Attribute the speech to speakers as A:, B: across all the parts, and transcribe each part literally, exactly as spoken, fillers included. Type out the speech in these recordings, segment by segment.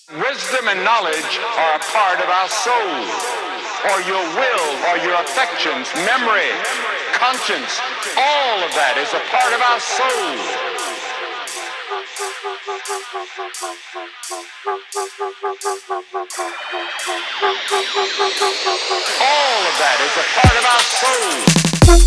A: Wisdom and knowledge are a part of our soul, or your will, or your affections, memory, conscience. All of that is a part of our soul. All of that is a part of our soul.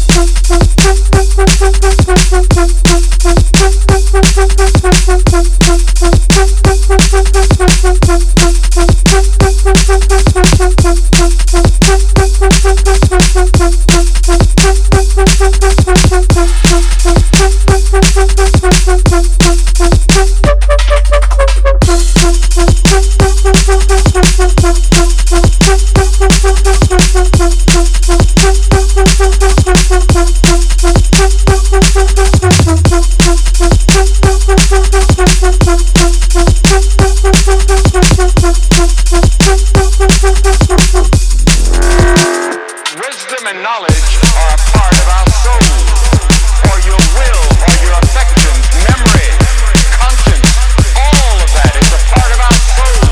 A: Wisdom and knowledge are a part of our soul, or your will, or your affections, memory, conscience. All of that is a part of our soul.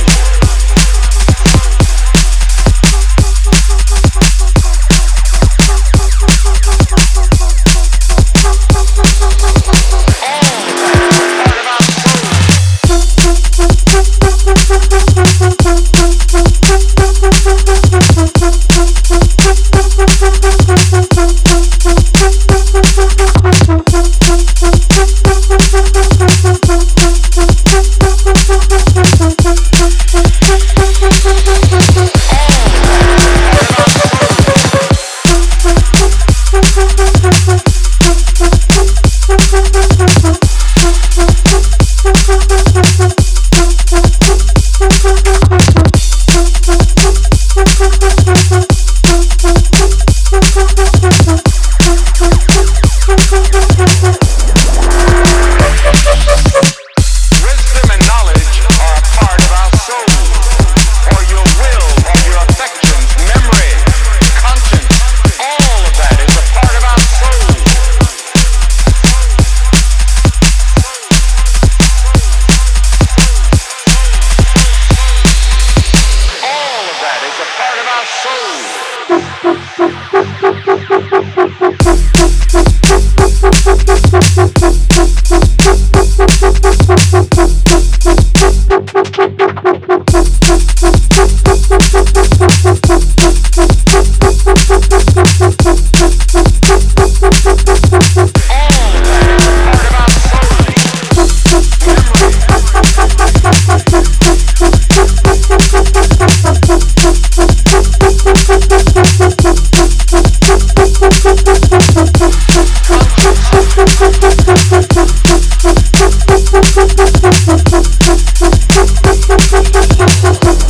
B: We'll be right back.